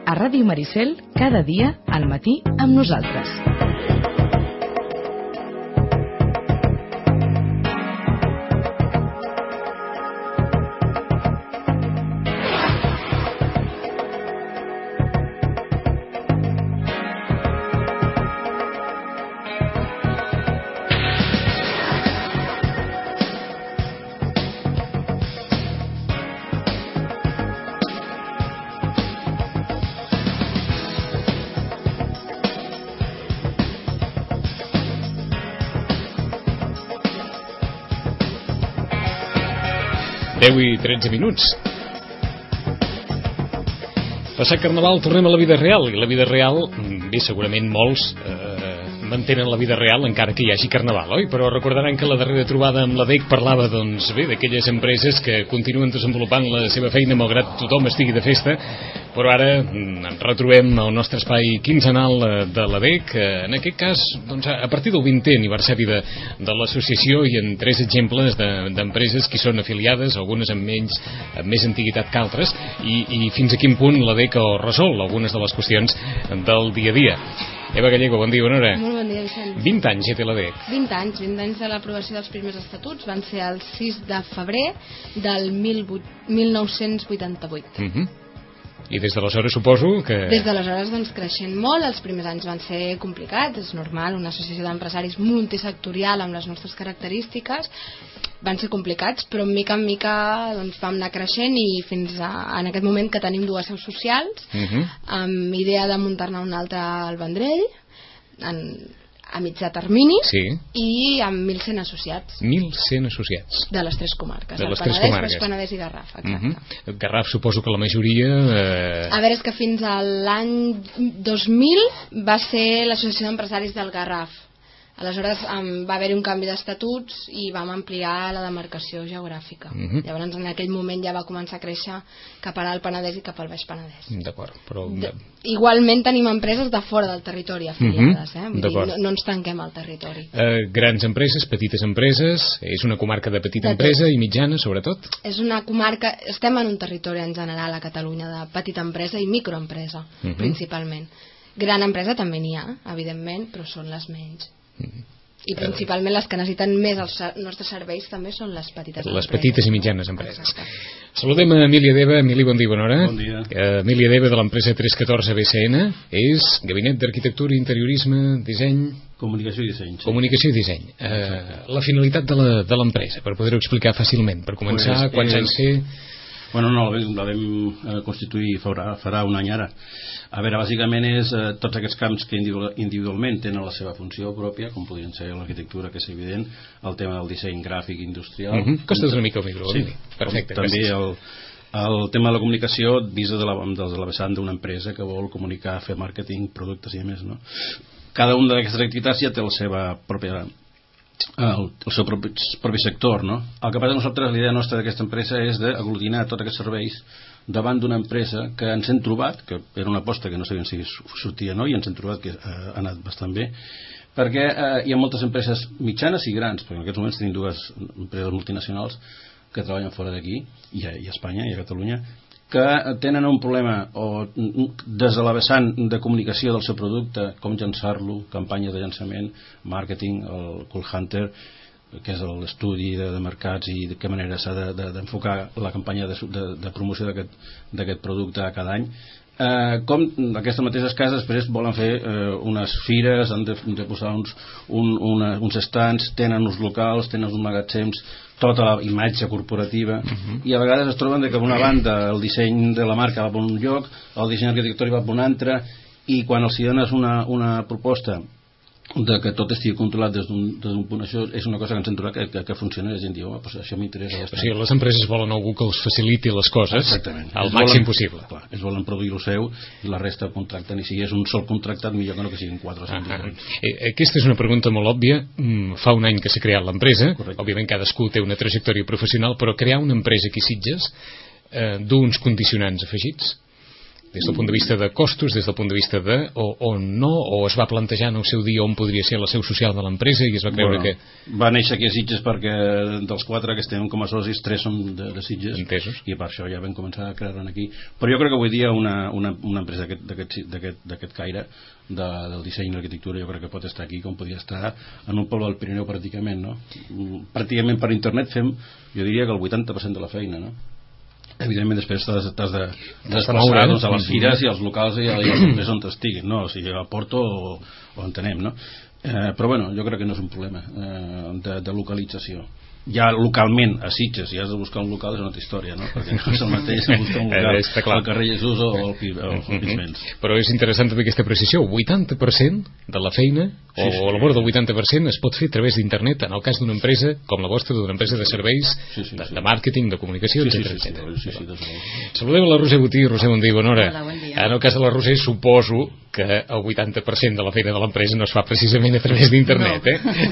A Ràdio Maricel, cada dia, al matí, amb nosaltres. I 13 minuts. Passat Carnaval tornem a la vida real, i la vida real, bé, segurament molts mantenen la vida real encara que hi hagi Carnaval, oi? Però recordaran que la darrera trobada amb la DEC parlava, doncs bé, d'aquelles empreses que continuen desenvolupant la seva feina malgrat tothom estigui de festa, però ara ens retrobem al nostre espai quinzenal de la DEC, en aquest cas, doncs, a partir del 20è aniversari de l'associació, i en 3 exemples d'empreses que són afiliades, algunes amb més antiguitat que altres, i fins a quin punt la DEC resol algunes de les qüestions del dia a dia. Eva Gallego, bon dia, bona hora. Molt bon dia, Vicent. 20 anys ja té la DEC. 20 anys de l'aprovació dels primers estatuts, van ser el 6 de febrer del 1988. I des d'aleshores suposo que... Des d'aleshores, doncs, creixent molt. Els primers anys van ser complicats, és normal, una associació d'empresaris multisectorial amb les nostres característiques, van ser complicats, però mica en mica doncs, vam anar creixent, i fins en aquest moment que tenim 2 seus socials, amb idea de muntar-ne un altre al Vendrell, a mitjà termini, sí, i amb 1.100 associats. 1.100 associats. De les 3 comarques. De les 3 comarques. Baix Penedès i Garraf, exacte. Garraf suposo que la majoria... A veure, és que fins a l'any 2000 va ser l'Associació d'Empresaris del Garraf. Aleshores va haver-hi un canvi d'estatuts i vam ampliar la demarcació geogràfica. Llavors en aquell moment ja va començar a créixer cap ara al Penedès i cap al Baix Penedès. D'acord, però... Igualment tenim empreses de fora del territori afiliades, Vull dir, no ens tanquem al territori. Grans empreses, petites empreses, és una comarca de petita empresa i mitjana, sobretot? És una comarca, estem en un territori en general a Catalunya de petita empresa i microempresa, principalment. Gran empresa també n'hi ha, evidentment, però són les menys. I principalment les que necessiten més els nostres serveis també són les petites empreses. Les petites i mitjanes empreses. Saludem a Emília Deva. Emília, bon dia, bona hora. Bon dia. Emília Deva, de l'empresa 314 BCN, és Gabinet d'Arquitectura, Interiorisme, Disseny... Comunicació i disseny. Sí. Comunicació i disseny. La finalitat de l'empresa, per poder-ho explicar fàcilment, per començar, quants anys té... Bueno, no, la vam constituir farà un any ara. A veure, bàsicament és tots aquests camps que individualment tenen la seva funció pròpia, com podrien ser l'arquitectura, que és evident, el tema del disseny gràfic industrial... Costes una mica el micro, sí. Perfecte, també el tema de la comunicació vist de la vessant d'una empresa que vol comunicar, fer màrqueting, productes i a més, no? Cada una d'aquestes activitats ja té la seva pròpia... el seu propi sector, no? El que passa nosaltres, l'idea nostra d'aquesta empresa és d'aglutinar tots aquests serveis davant d'una empresa que ens hem trobat, que era una aposta que no sabíem si sortia o no, i ens hem trobat que ha anat bastant bé, perquè hi ha moltes empreses mitjanes i grans, perquè en aquests moments tenim 2 empreses multinacionals que treballen fora d'aquí, i a Espanya i a Catalunya, que tenen un problema o des de la vessant de comunicació del seu producte, com llançar-lo, campanyes de llançament, màrqueting, el Call Hunter, que és l'estudi de mercats i de què manera s'ha d'enfocar la campanya de promoció d'aquest producte a cada any. Com aquestes mateixes cases després volen fer unes fires, han de posar uns stands, tenen uns locals, tenen uns magatzems, tota la imatge corporativa, i a vegades es troben que per una banda el disseny de la marca va per un lloc, el disseny arquitectònic va per un altre, i quan els dones una proposta de que tot estigui controlat des d'un punt, això és una cosa que ens hem trobat que funciona, i la gent diu, pues això m'interessa bastant. O sigui, les empreses volen algú que els faciliti les coses al màxim possible. Clar, ells volen produir el seu i la resta contracten, i si és un sol contractat millor que no que siguin 4 o 5 Aquesta és una pregunta molt òbvia. Fa un any que s'ha creat l'empresa. Òbviament cadascú té una trajectòria professional, però crear una empresa aquí a Sitges d'uns condicionants afegits. Des del punt de vista de costos, des del punt de vista de o no, o es va plantejar en el seu dia on podria ser la seu social de l'empresa i es va creure que... Va néixer aquí a Sitges perquè dels 4 que estem com a socis 3 som de Sitges. Entesos. I per això ja vam començar a crear-ne aquí. Però jo crec que avui dia una empresa d'aquest caire del disseny i l'arquitectura jo crec que pot estar aquí com podia estar en un poble del Pirineu pràcticament, no? Pràcticament per internet fem, jo diria que el 80% de la feina, no? Evidentment després t'has de desplaçar doncs, a les fires i als locals i a les empreses on estiguin, no? O sigui, a Porto o entenem, no? Però bueno, jo crec que no és un problema de localització. Ja localment a Sitges, si has de buscar un local és una altra història, no? Perquè no és el mateix buscar un local al carrer Jesús o al Pinsbens. Però és interessant també aquesta precisió, 80% de la feina o a la vora del 80% es pot fer a través d'internet en el cas d'una empresa com la vostra, d'una empresa de serveis de màrqueting, de comunicació, etc. Saludem a la Roser Botí. Roser, bon dia, bona hora. Hola, bon dia. En el cas de la Roser suposo que el 80% de la feina de l'empresa no es fa precisament a través d'internet,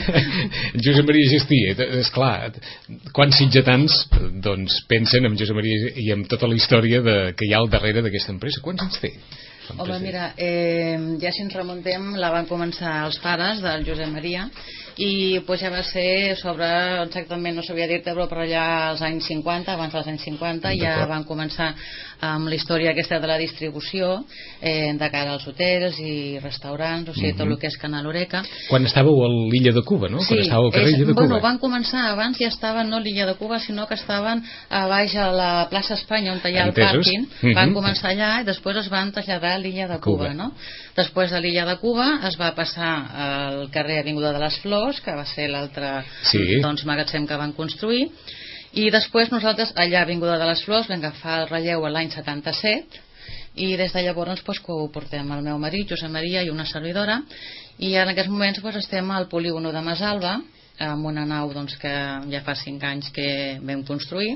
Josep Maria Gestí, esclar, quants sitgetans doncs pensen en Josep Maria i en tota la història que hi ha al darrere d'aquesta empresa? Quants anys té? Home, mira, ja si ens remuntem la van començar els pares del Josep Maria i pues, ja va ser sobre, exactament no sabia dir-te, però per allà als anys 50, abans dels anys 50 ja van començar amb la història aquesta de la distribució de cara als hotels i restaurants, o sigui, tot el que és Canal Oreca. Quan estàveu a l'illa de Cuba, no? Sí, quan estàveu al carrer Illa de Cuba. Bueno, van començar abans, ja estaven no a l'illa de Cuba, sinó que estaven a baix a la plaça Espanya on hi ha el pàrquing, van començar allà i després es van traslladar a l'illa de Cuba, no? Després de l'illa de Cuba es va passar al carrer Avinguda de les Flors, que va ser l'altre doncs, magatzem que van construir, i després nosaltres allà a Avinguda de les Flors vam agafar el relleu l'any 77 i des de llavors doncs, que ho portem el meu marit, Josep Maria, i una servidora, i en aquests moments doncs, estem al polígono de Masalba amb una nau doncs, que ja fa 5 anys que vam construir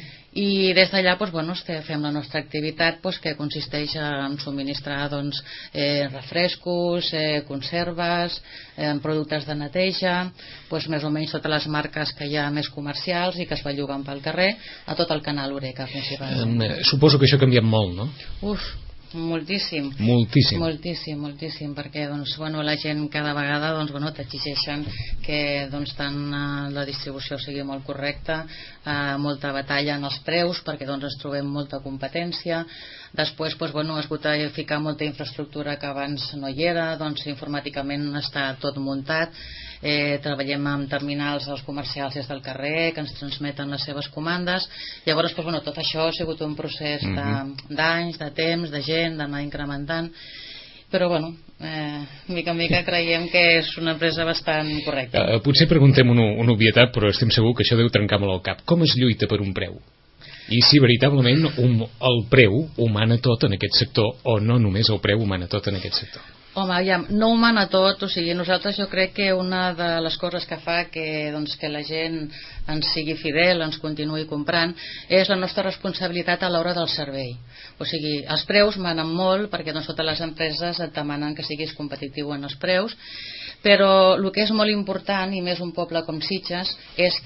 i des d'allà doncs, bueno, fem la nostra activitat doncs, que consisteix en subministrar doncs, refrescos, conserves, productes de neteja, doncs, més o menys totes les marques que hi ha més comercials i que es belluguen pel carrer a tot el canal Oreca principalment. Suposo que això ha canviat molt, no? Moltíssim, perquè doncs, bueno, la gent cada vegada doncs, bueno, t'exigeixen que doncs, tant la distribució sigui molt correcta, molta batalla en els preus perquè doncs, ens trobem molta competència. Després doncs, bueno, es hagut de ficar molta infraestructura que abans no hi era, doncs informàticament està tot muntat. Treballem amb terminals dels comercials des del carrer que ens transmeten les seves comandes. Llavors doncs, bueno, tot això ha sigut un procés d'anys, de temps, de gent, d'anar incrementant, però bueno, mica en mica creiem que és una empresa bastant correcta. Potser preguntem una obvietat, però estem segur que això deu trencar molt el cap. Com es lluita per un preu? I si veritablement el preu ho mana tot en aquest sector, o no només el preu ho mana tot en aquest sector? Home, aviam, no ho mana tot, o sigui, nosaltres jo crec que una de les coses que fa que, doncs, que la gent ens sigui fidel, ens continuï comprant, és la nostra responsabilitat a l'hora del servei. O sigui, els preus manen molt perquè doncs, totes les empreses et demanen que siguis competitiu en els preus, però el que és molt important, i més un poble com Sitges, és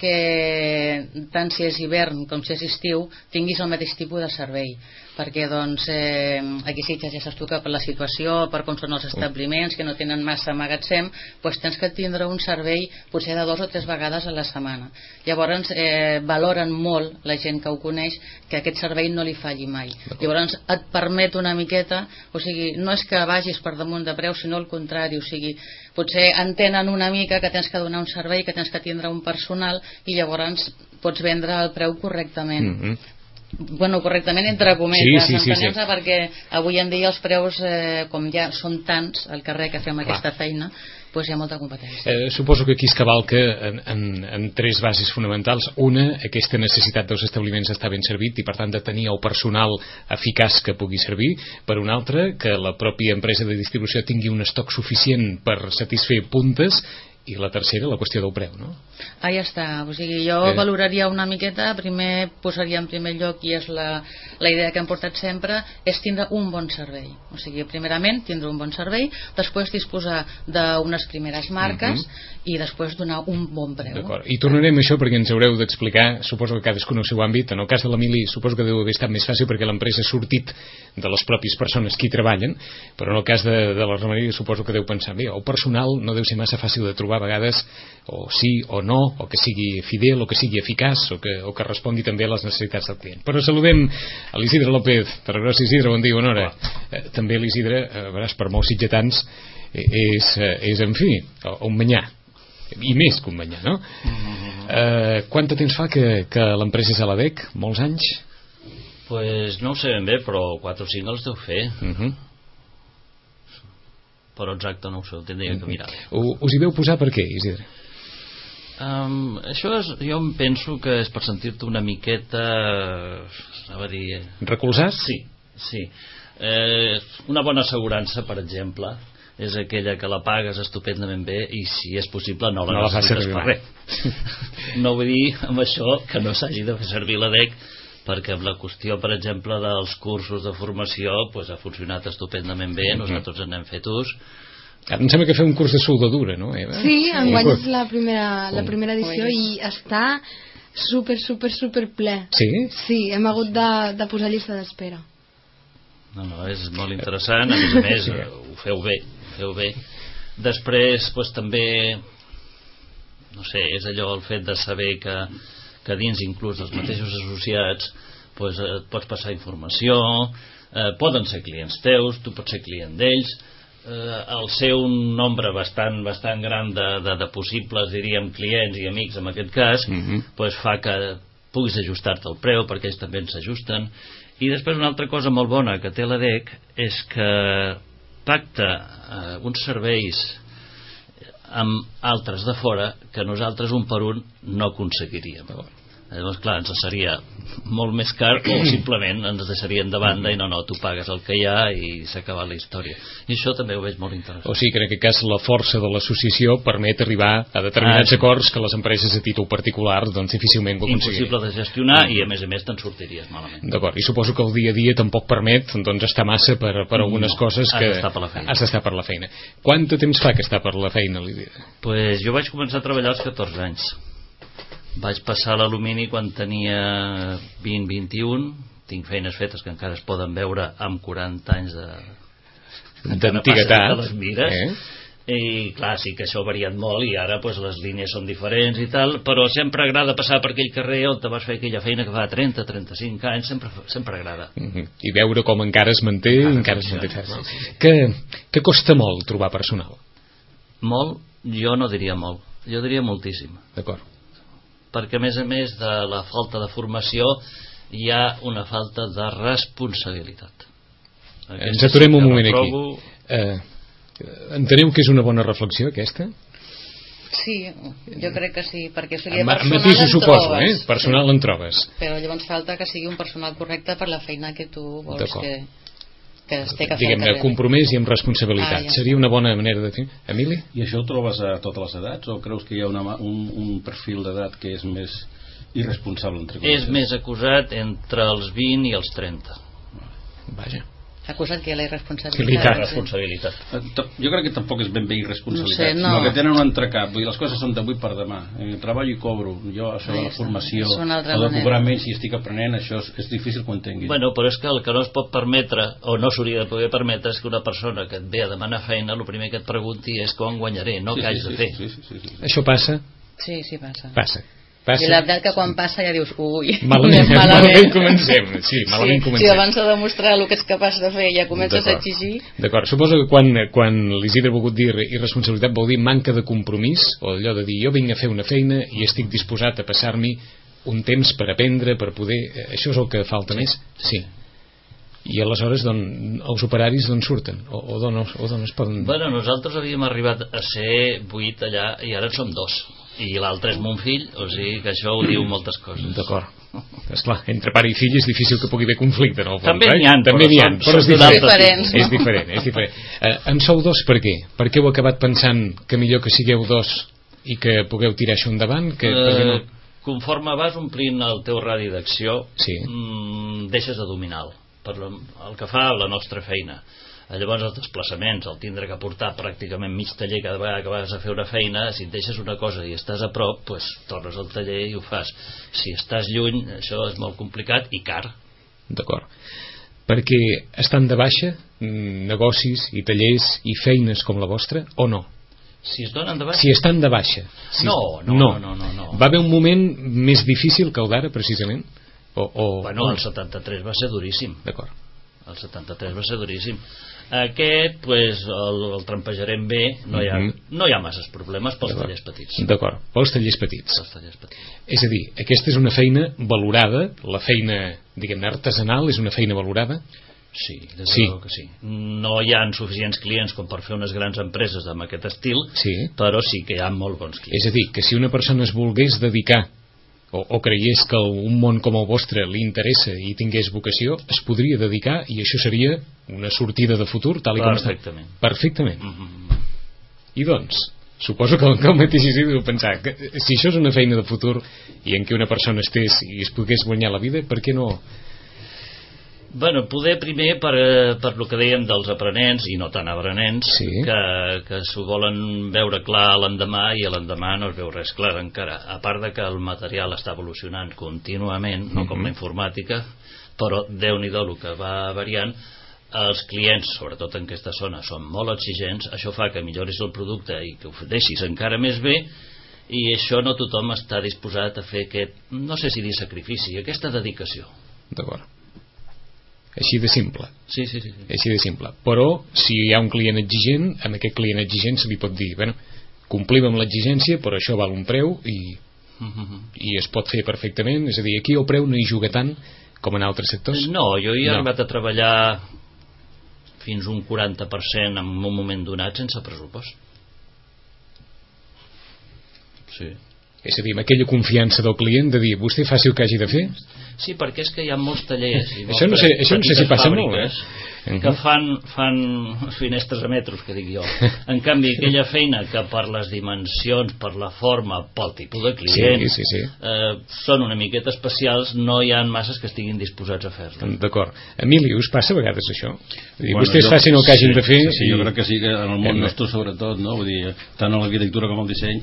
que tant si és hivern com si és estiu tinguis el mateix tipus de servei, perquè doncs aquí a Sitges ja saps tu que per la situació, per com són els establiments que no tenen massa magatzem, doncs tens que tindre un servei potser de 2 o 3 vegades a la setmana. Llavors valoren molt la gent que ho coneix que aquest servei no li falli mai. Llavors et permet una miqueta, o sigui, no és que vagis per damunt de preu, sinó al contrari, o sigui, potser entenen una mica que tens que donar un servei, que tens que tindre un personal i llavors pots vendre el preu correctament. Bueno, correctament entre cometes, entenem-se, perquè avui en dia els preus, com ja són tants al carrer que fem aquesta feina, doncs hi ha molta competència. Suposo que aquí es cavalca en 3 bases fonamentals. Una, aquesta necessitat dels establiments d'estar ben servit i per tant de tenir el personal eficaç que pugui servir. Per una altra, que la pròpia empresa de distribució tingui un estoc suficient per satisfer puntes I la tercera, la qüestió del preu, no? Ja està, o sigui, jo valoraria una miqueta, primer posaria en primer lloc, i és la idea que hem portat sempre, és tindre un bon servei. O sigui, primerament tindre un bon servei, després disposar d'unes primeres marques i després donar un bon preu. D'acord, i tornarem a això perquè ens haureu d'explicar, suposo que cadascun el seu àmbit. En el cas de l'Emili suposo que deu haver estat més fàcil perquè l'empresa ha sortit de les pròpies persones que hi treballen, però en el cas de la ramaderia suposo que deu pensar, bé, el personal no deu ser massa fàcil de trobar a vegades, o sí o no, o que sigui fidel, o que sigui eficaç, o que respongui també a les necessitats del client. Però saludem a l'Isidre López. Tarragona. Isidre, bon dia, bona hora. També l'Isidre, veràs, per molts sitgetans és en fi, un manyà, i més que un manyà, no? Quant de temps fa que l'empresa és a l'ADEC? Molts anys? Pues no ho sé ben bé, però 4 o 5 els deu fer. Però exacte no ho sé, ho tindria que mirar. Us hi veu posar per què, Isidre? Això jo em penso que és per sentir-te una miqueta, anava a dir... Recolzat? Sí. Una bona assegurança, per exemple, és aquella que la pagues estupendament bé i si és possible no la necessites per res. No vull dir amb això que no s'hagi de fer servir l'ADEC, perquè amb la qüestió, per exemple, dels cursos de formació ha funcionat estupendament bé, nosaltres n'hem fet ús. Em sembla que feu un curs de soldadura, no, Eva? Sí, enguany és la primera edició i està super ple. Sí? Sí, hem hagut de posar llista d'espera. No, és molt interessant, a més ho feu bé. Després, també, no sé, és allò el fet de saber que dins inclús dels mateixos associats et pots passar informació, poden ser clients teus, tu pots ser client d'ells, el ser un nombre bastant gran de possibles, diríem, clients i amics en aquest cas, fa que puguis ajustar-te el preu perquè ells també s'ajusten. I després una altra cosa molt bona que té l'ADEC és que pacta uns serveis amb altres de fora que nosaltres un per un no aconseguiríem. Llavors, clar, ens seria molt més car o simplement ens deixarien de banda i no, tu pagues el que hi ha i s'ha acabat la història. I això també ho veig molt interessant. O sigui que en aquest cas la força de l'associació permet arribar a determinats acords que les empreses a títol particular difícilment ho aconseguirien. Impossible de gestionar i a més te'n sortiries malament. D'acord, i suposo que el dia a dia tampoc permet estar massa per algunes coses que has d'estar per la feina. Quant de temps fa que està per la feina, Lídia? Jo vaig començar a treballar als 14 anys. Vaig passar a l'alumini quan tenia 20-21. Tinc feines fetes que encara es poden veure amb 40 anys d'antiguitat. I clar, sí que això ha variat molt i ara les línies són diferents i tal, però sempre agrada passar per aquell carrer on te vas fer aquella feina que fa 30-35 anys, sempre agrada. I veure com encara es manté, ferm. Que costa molt trobar personal? Molt? Jo no diria molt, jo diria moltíssim. D'acord. Perquè a més de la falta de formació hi ha una falta de responsabilitat. Ens aturem un moment aquí. Enteneu que és una bona reflexió aquesta? Sí, jo crec que sí, perquè seria personal matisos suposo, personal en trobes. Però llavors falta que sigui un personal correcte per la feina que tu vols que es té que fer. Diguem-ne, compromès i amb responsabilitat. Seria una bona manera de fer. Emili? I això ho trobes a totes les edats o creus que hi ha un perfil d'edat que és més irresponsable? És més acusat entre els 20 i els 30. Vaja. Acusat que la irresponsabilitat. Jo crec que tampoc és ben bé irresponsabilitat, no. sinó que tenen un entrecap. Vull dir, les coses són d'avui per demà. Treballo i cobro. Jo, això de la formació, de cobrar menys si estic aprenent, això és difícil que ho entengui. Bueno, però és que el que no es pot permetre, o no s'hauria de poder permetre, és que una persona que et ve a demanar feina, el primer que et pregunti és quan guanyaré, no què haig de fer. Això passa? Sí, passa. Passa. I la veritat que quan passa ja dius malament comencem. Sí, si abans de demostrar el que ets capaç de fer ja comences a exigir. D'acord, suposo que quan l'Isidre ha volgut dir irresponsabilitat vol dir manca de compromís, o allò de dir jo vinc a fer una feina i estic disposat a passar-m'hi un temps per aprendre, per poder... Això és el que falta més? Sí. I aleshores els operaris d'on surten? O d'on es poden... Bueno, nosaltres havíem arribat a ser 8 allà i ara en som 2. I l'altre és mon fill, o sigui que això ho diu moltes coses. D'acord. esclar, entre pare i fill és difícil que pugui haver conflicte, no? També n'hi ha, però és diferent. És diferent. En sou dos per què? Per què heu acabat pensant que millor que sigueu dos i que pugueu tirar això endavant? Conforme vas omplint el teu radi d'acció, deixes de dominar el que fa la nostra feina. Llavors els desplaçaments, el tindre que portar pràcticament mig taller cada vegada que vas a fer una feina, si et deixes una cosa i estàs a prop, doncs tornes al taller i ho fas. Si estàs lluny, això és molt complicat i car. D'acord. Perquè estan de baixa negocis i tallers i feines com la vostra o no? Si es donen de baixa? Si estan de baixa. No. Va haver un moment més difícil que el d'ara, precisament? Bueno, el 73 va ser duríssim. D'acord. El 73 va ser duríssim. Aquest, pues, el trampejarem bé, no hi ha masses problemes pels tallers petits. D'acord, pels tallers petits. És a dir, aquesta és una feina valorada, la feina, diguem-ne, artesanal és una feina valorada? Sí, des de que sí. No hi ha suficients clients com per fer unes grans empreses amb aquest estil, però sí que hi ha molt bons clients. És a dir, que si una persona es volgués dedicar o creiés que un món com el vostre li interessa i tingués vocació, es podria dedicar i això seria una sortida de futur tal com està. Perfectament. I doncs, suposo que el mateix hi deu pensar que si això és una feina de futur i en què una persona estés i es pogués guanyar la vida, per què no? Bueno, poder primer per lo que dèiem dels aprenents i no tan aprenents, que s'ho volen veure clar l'endemà i l'endemà no es veu res clar encara, a part de que el material està evolucionant contínuament, no com la informàtica, però Déu-n'hi-do el que va variant. Els clients, sobretot en aquesta zona, són molt exigents, això fa que milloris el producte i que ho deixis encara més bé, i això no tothom està disposat a fer aquest, no sé si dir sacrifici, aquesta dedicació. D'acord. Així de simple. Sí. Així de simple. Però si hi ha un client exigent, amb aquest client exigent se li pot dir, bueno, complim amb l'exigència, però això val un preu i es pot fer perfectament. És a dir, aquí el preu no hi juga tant com en altres sectors. No, jo he arribat a treballar fins un 40% en un moment donat sense pressupost. Sí. És a dir, amb aquella confiança del client de dir, vostè faci el que hagi de fer? Sí, perquè és que hi ha molts tallers i això no sé si passa molt, que fan finestres a metros, que dic jo. En canvi, aquella feina que per les dimensions, per la forma, pel tipus de client, són una miqueta especials, no hi ha masses que estiguin disposats a fer-les. D'acord. Emili, us passa a vegades això? Vostès facin el que hagin de fer? Sí, jo crec que sí, que en el món nostre sobretot, no? Vull dir, tant a l'arquitectura com al disseny,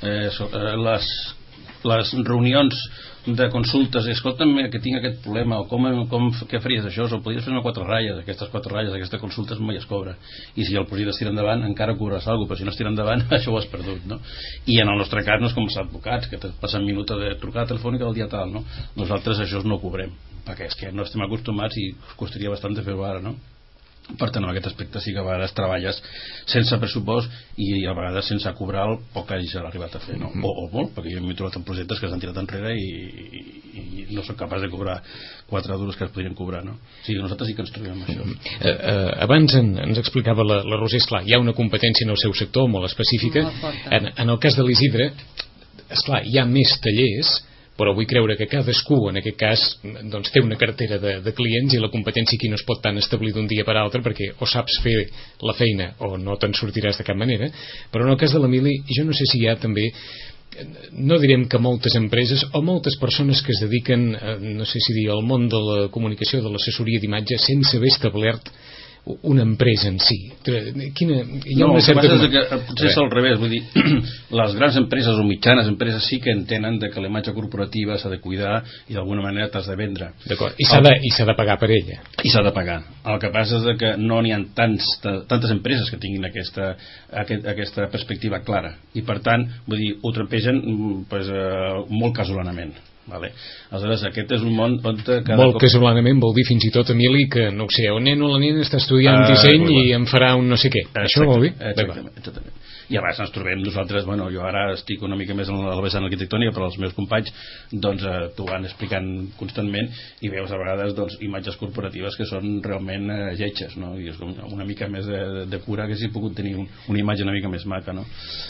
les reunions de consultes, escolta'm que tinc aquest problema, o què faries això, o podries fer una 4 ratlles, aquestes 4 ratlles, aquesta consulta mai es cobra, i si el projecte es tira endavant encara cobraràs alguna cosa, però si no es tira endavant això ho has perdut, no? I en el nostre cas no és com els advocats, que passen minuts de trucada telefònica del dia tal, no? Nosaltres això no ho cobrem, perquè és que no estem acostumats i costaria bastant de fer-ho ara, no? Per tant, en aquest aspecte sí que a vegades treballes sense pressupost i a vegades sense cobrar el poc que hagis arribat a fer, no? O molt, perquè jo m'he trobat en projectes que s'han tirat enrere i no soc capaç de cobrar 4 duros que es podrien cobrar, no? O sigui, nosaltres sí que ens trobem això. Abans ens explicava la Roser, esclar, hi ha una competència en el seu sector molt específica. En el cas de l'Isidre, esclar, hi ha més tallers, però vull creure que cadascú en aquest cas doncs, té una cartera de clients i la competència aquí no es pot tant establir d'un dia per altre perquè o saps fer la feina o no te'n sortiràs de cap manera. Però en el cas de l'Emili jo no sé si hi ha també, no direm que moltes empreses o moltes persones que es dediquen no sé si dir al món de la comunicació, de l'assessoria d'imatge sense haver establert una empresa en si. Hi ha una certa... No, el que passa és que potser és al revés, vull dir, les grans empreses o mitjanes empreses sí que entenen que la imatge corporativa s'ha de cuidar i d'alguna manera t'has de vendre. D'acord, i s'ha de pagar per ella. I s'ha de pagar. El que passa és que no n'hi ha tantes empreses que tinguin aquesta perspectiva clara i per tant, vull dir, ho trepegen molt casolanament. Vale. Aleshores aquest és un món on molt casolanament vol dir fins i tot, Emili, que no ho sé, el nen o la nena està estudiant disseny i em farà un no sé què. Això vol dir? Exactament. I a vegades ens trobem nosaltres, bueno, jo ara estic una mica més en la vessant arquitectònica, però els meus companys doncs t'ho van explicant constantment i veus a vegades doncs, imatges corporatives que són realment lletges, no? I és una mica més de cura que si pogut tenir una imatge una mica més maca, no?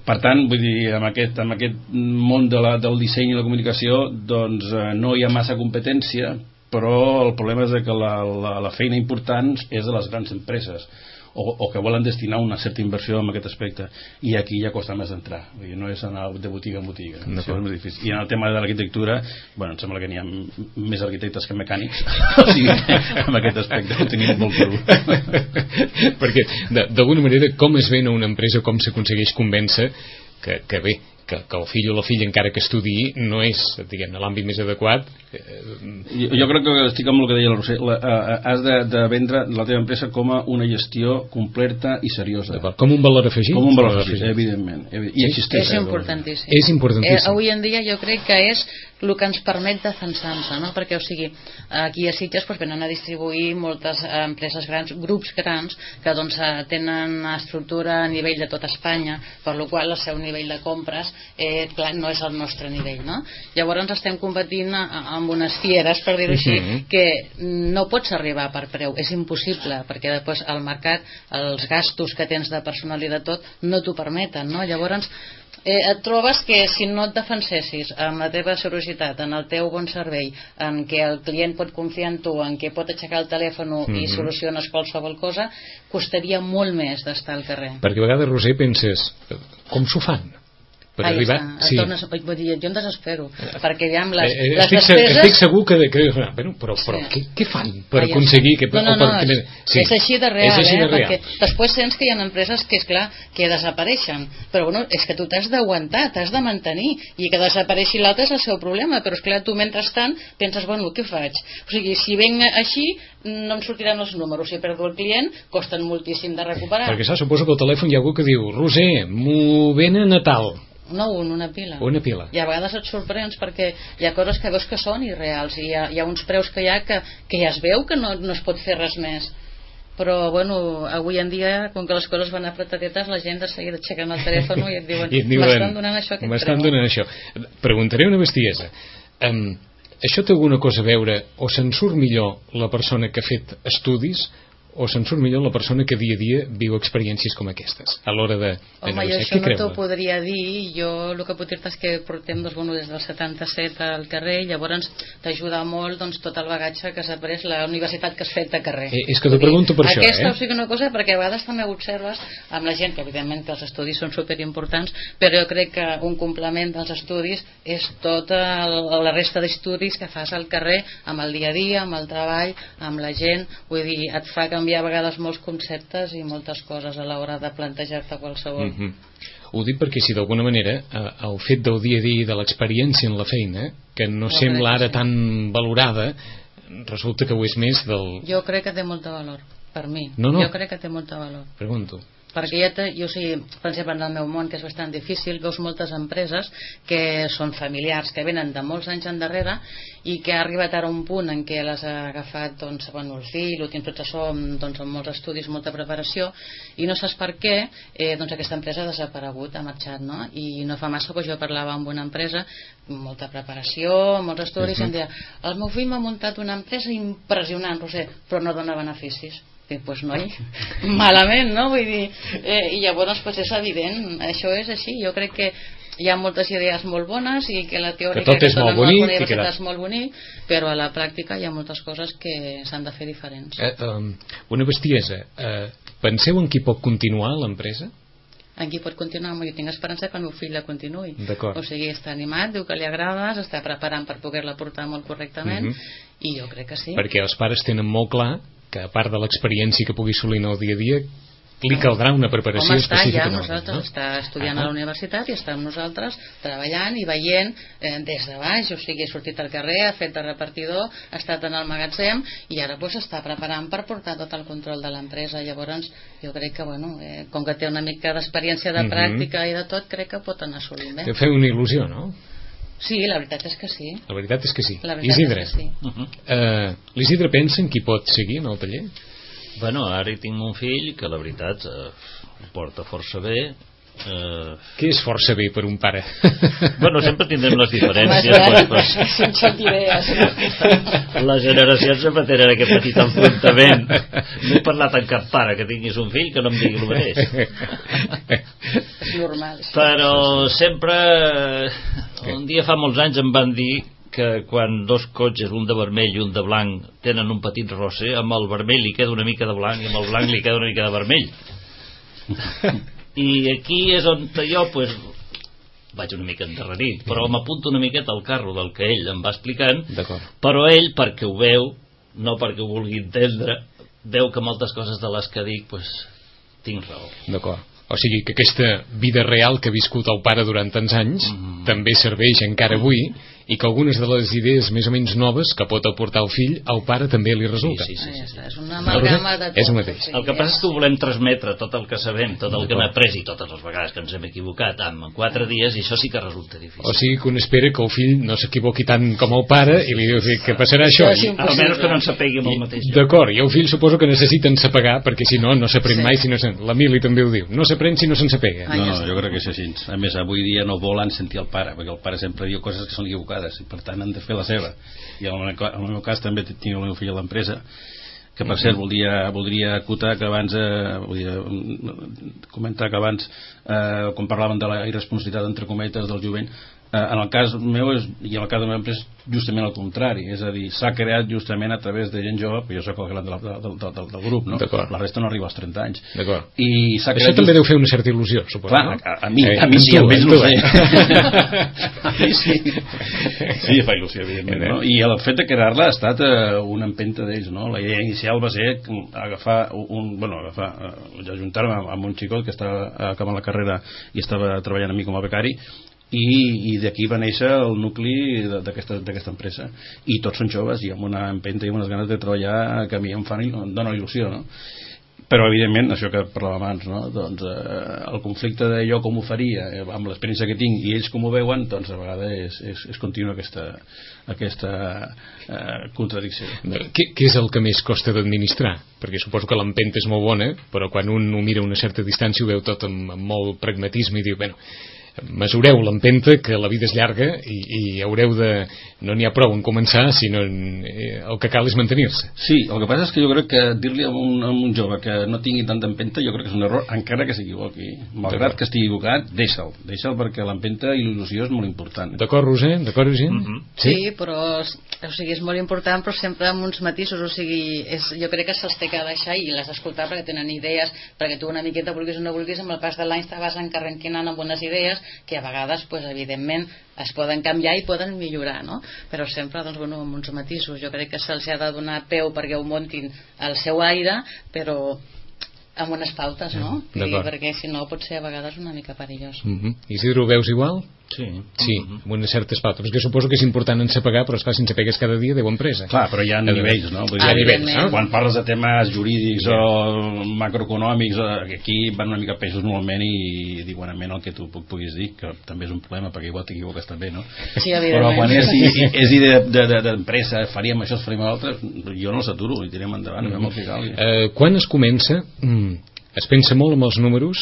Per tant, vull dir, en aquest món del disseny i la comunicació, doncs no hi ha massa competència, però el problema és que la feina important és de les grans empreses, o que volen destinar una certa inversió en aquest aspecte, i aquí ja costa més entrar, vull dir, no és anar de botiga en botiga, això és més difícil. I en el tema de l'arquitectura, bueno, em sembla que n'hi ha més arquitectes que mecànics, o sigui, en aquest aspecte ho tenim molt dur. Perquè d'alguna manera com es ven a una empresa, com s'aconsegueix convèncer que bé, que el fill o la filla, encara que estudiï, no és, diguem, l'àmbit més adequat. Jo crec que estic amb el que deia la Roser, has de vendre la teva empresa com a una gestió completa i seriosa, com un valor afegit, com un valor afegit, evidentment, i existeix. És importantíssim. És importantíssim. Avui en dia jo crec que és el que ens permet defensar-nos, no? Perquè, o sigui, aquí a Sitges doncs, venen a distribuir moltes empreses grans, grups grans, que doncs tenen estructura a nivell de tot Espanya, per la qual el seu nivell de compres clar, no és el nostre nivell, no? Llavors estem competint amb unes fieres, per dir-ho així, que no pots arribar per preu, és impossible, perquè després el mercat, els gastos que tens de personal i de tot no t'ho permeten, no? Llavors et trobes que si no et defensessis amb la teva seriositat, en el teu bon servei, en què el client pot confiar en tu, en què pot aixecar el telèfon i soluciones qualsevol cosa, costaria molt més d'estar al carrer. Perquè a vegades, Roser, penses com s'ho fan? Per arribar... Sí. Vull dir, jo em desespero, perquè aviam les despeses... Estic segur que bueno, però sí. Què fan per aconseguir... Sí. És així de real, perquè després sents que hi ha empreses que, esclar, que desapareixen, però bueno, és que tu t'has d'aguantar, t'has de mantenir, i que desapareixi l'altre és el seu problema, però esclar, tu mentrestant penses, bueno, què faig? O sigui, si venc així no em sortiran els números, si perdo el client costen moltíssim de recuperar. Perquè suposo que al telèfon hi ha algú que diu, Roser, m'ho venen a tal. No, una pila. Una pila. I a vegades et sorprens perquè hi ha coses que veus que són irreals i hi ha uns preus que hi ha que ja es veu que no es pot fer res més. Però, bueno, avui en dia, com que les coses van apretadetes, la gent de seguida aixequen el telèfon i et diuen, m'estan donant això, m'estan donant això. Preguntaré una bestiesa. Això té alguna cosa a veure, o se'n surt millor la persona que ha fet estudis, o se'n surt millor la persona que dia a dia viu experiències com aquestes a l'hora de Home, negociar? Això no t'ho podria dir. Jo el que puc dir-te és que portem des del 77 al carrer, llavors t'ajuda molt tot el bagatge que s'ha après, la universitat que has fet de carrer. És que t'ho pregunto per això. Aquesta o sigui una cosa, perquè a vegades també ho observes amb la gent, que evidentment que els estudis són superimportants, però jo crec que un complement dels estudis és tota la resta d'estudis que fas al carrer, amb el dia a dia, amb el treball, amb la gent. Vull dir, et fa canviar a vegades molts conceptes i moltes coses a l'hora de plantejar-te qualsevol. Ho dic perquè si d'alguna manera el fet del dia a dia i de l'experiència en la feina, que no sembla ara tan valorada, resulta que ho és més del... Jo crec que té molta valor, per mi. No. Jo crec que té molta valor. Pregunto. Perquè jo sé, per exemple, en el meu món, que és bastant difícil, veus moltes empreses que són familiars, que venen de molts anys endarrere i que ha arribat ara un punt en què les ha agafat el fill, l'últim professor, amb molts estudis, molta preparació, i no saps per què aquesta empresa ha desaparegut, ha marxat, no? I no fa massa jo parlava amb una empresa, molta preparació, molts estudis, i em deia, el meu fill m'ha muntat una empresa impressionant, Roser, però no dona beneficis. Doncs noi, malament, no? Vull dir, i llavors és evident, això és així. Jo crec que hi ha moltes idees molt bones i que la teoria que tot és molt bonic, és molt bonic, però a la pràctica hi ha moltes coses que s'han de fer diferents. Una bestiesa, penseu en qui pot continuar l'empresa? En qui pot continuar? Jo tinc esperança que el meu fill la continuï. D'acord. O sigui, està animat, diu que li agrada, s'està preparant per poder-la portar molt correctament, i jo crec que sí. Perquè els pares tenen molt clar que a part de l'experiència que pugui assolir en el dia a dia, li caldrà una preparació específica. Ja nosaltres, està estudiant a la universitat i està amb nosaltres treballant i veient des de baix, o sigui, ha sortit al carrer, ha fet de repartidor, ha estat en el magatzem i ara està preparant per portar tot el control de l'empresa. Llavors jo crec que, com que té una mica d'experiència de pràctica i de tot, crec que pot anar assolint bé. Te feu una il·lusió, no? Sí, la veritat és que sí. La veritat és que sí. Isidre, l'Isidre pensa en qui pot seguir en el taller? Bueno, ara hi tinc un fill que la veritat ho porta força bé, Què és força bé per un pare? Bueno, sempre tindrem les diferències, sense idees. Les generacions sempre tenen aquest petit enfrontament. No he parlat amb cap pare que tinguis un fill que no em digui el mateix. És normal. Però sempre, un dia fa molts anys em van dir que quan dos cotxes, un de vermell i un de blanc, tenen un petit rosse, amb el vermell li queda una mica de blanc i amb el blanc li queda una mica de vermell. I aquí és on jo vaig una mica endarrerit, però m'apunto una miqueta al carro del que ell em va explicant. Però ell, perquè ho veu, no perquè ho vulgui entendre, veu que moltes coses de les que dic tinc raó. D'acord. O sigui que aquesta vida real que ha viscut el pare durant tants anys també serveix encara avui, i que algunes de les idees més o menys noves que pot aportar el fill, al pare també li resulta. Sí. És una amalgama de tot. És el mateix. El que passa és que ho volem transmetre, tot el que sabem, tot el que hem après i totes les vegades que ens hem equivocat en 4 dies, i això sí que resulta difícil. O sigui que un espera que el fill no s'equivoqui tant com el pare i li diu que passarà això. Almenys que no ens apegui amb el mateix. D'acord, i el fill suposo que necessiten s'apegar, perquè si no s'aprèn mai. La Mili també ho diu, no s'aprèn si no se'n s'apega. No, jo crec que és així. A més, avui dia no volen sentir el pare, perquè el pare sempre diu coses que són equivocades, i per tant han de fer la seva. I en el meu cas també tinc el meu fill a l'empresa, que per cert voldria acotar que abans comentar que abans quan parlaven de la irresponsabilitat entre cometes del jovent, en el cas meu i en el cas de la meva empresa justament al contrari, és a dir, s'ha creat justament a través de gent jove, perquè jo soc el gran del grup, no? La resta no arriba als 30 anys. I això també deu fer una certa il·lusió, suposo. Clar, no? a mi sí, almenys no sé. A mi sí, fa il·lusió, evidentment, no? I el fet de crear-la ha estat una empenta d'ells, no? La idea inicial va ser ajuntar-me amb un xicot que estava acabant la carrera i estava treballant amb mi com a becari, i d'aquí va néixer el nucli d'aquesta empresa, i tots són joves i amb una empenta i unes ganes de treballar que a mi em dona il·lusió, no? Però evidentment, això que parlàvem abans, no? Doncs el conflicte de jo com ho faria amb l'experiència que tinc i ells com ho veuen, doncs a vegades és contínua aquesta contradicció. Què és el que més costa d'administrar? Perquè suposo que l'empenta és molt bona, però quan un ho mira a una certa distància ho veu tot amb molt pragmatisme i diu, bueno, mesureu l'empenta, que la vida és llarga i haureu de... no n'hi ha prou en començar, sinó el que cal és mantenir-se. Sí, el que passa és que jo crec que dir-li a un jove que no tingui tanta empenta, jo crec que és un error, encara que s'equivoqui. Malgrat que estigui equivocat, deixa'l perquè l'empenta i l'il·lusió és molt important. D'acord, Roser? D'acord, Eugene? Sí, però és molt important, però sempre amb uns matisos, o sigui, jo crec que se'ls té que deixar i les escoltar perquè tenen idees, perquè tu una miqueta vulguis o no vulguis, amb el pas de l'any te vas encarrenquinant amb unes idees que a vegades, evidentment, es poden canviar i poden millorar, no? Però sempre, amb uns matisos. Jo crec que se'ls ha de donar peu perquè ho muntin al seu aire, però amb unes pautes, no? Perquè si no pot ser a vegades una mica perillós. Isidro, ho veus igual? Sí, amb unes certes pautes, perquè suposo que és important en sapegar, però esclar, si en sapegues cada dia deu empresa. Clar, però hi ha nivells, no? Quan parles de temes jurídics o macroeconòmics, aquí van una mica peixos normalment i igualment el que tu puguis dir, que també és un problema perquè igual t'equivoques també, no? Sí, però quan és idea d'empresa, faríem això, faríem l'altre, jo no s'aturo i tirem endavant, veiem el que cal. Quan es comença... Es pensa molt amb els números,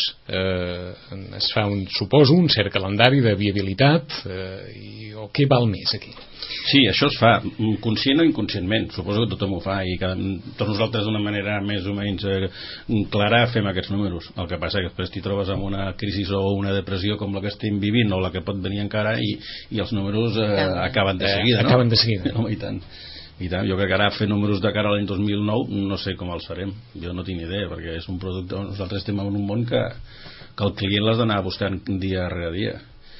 es fa suposo un cert calendari de viabilitat, o què val més aquí? Sí, això es fa, conscient o inconscientment, suposo que tothom ho fa i tots nosaltres d'una manera més o menys clara fem aquests números. El que passa és que després t'hi trobes amb una crisi o una depressió com la que estem vivint o la que pot venir encara i els números acaben de seguida, no? Acaben de seguida. No, i tant, jo crec que ara fer números de cara a l'any 2009 no sé com els farem, jo no tinc idea perquè és un producte, nosaltres estem en un món que el client l'has d'anar buscant dia rere dia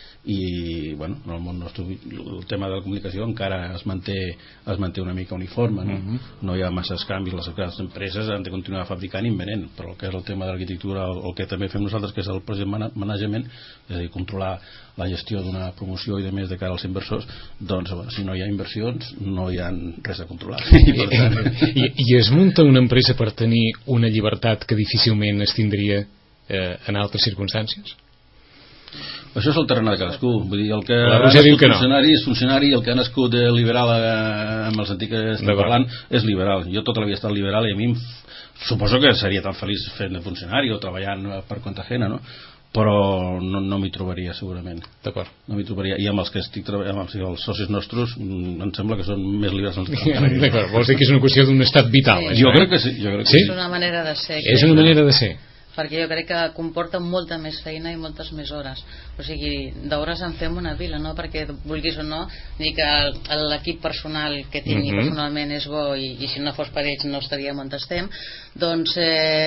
i bueno, en el món nostre el tema de la comunicació encara es manté una mica uniforme, no? No hi ha masses canvis, les empreses han de continuar fabricant i venent, però el que és el tema de l'arquitectura, el que també fem nosaltres que és el project management, és a dir, controlar la gestió d'una promoció i de més de cara als inversors, doncs si no hi ha inversions no hi ha res a controlar I es munta una empresa per tenir una llibertat que difícilment es tindria en altres circumstàncies? Això és el terreny de cadascú, vull dir, el que ha nascut funcionari és funcionari i el que ha nascut liberal amb el sentit que estem parlant és liberal. Jo tota la vida he estat liberal i a mi suposo que seria tan feliç fent de funcionari o treballant per compte ajena, no? però no m'hi trobaria segurament. D'acord. No m'hi trobaria. I amb els que estic treballant, amb els socis nostres, em sembla que són més lliures dels D'acord, vols dir que és una qüestió d'un estat vital, jo crec que sí, és una manera de ser, és una manera de ser, perquè jo crec que comporta molta més feina i moltes més hores, o sigui, d'hores en fem una pila, no? Perquè vulguis o no, dir que l'equip personal que tingui personalment és bo i si no fos per ells no estaríem on estem, doncs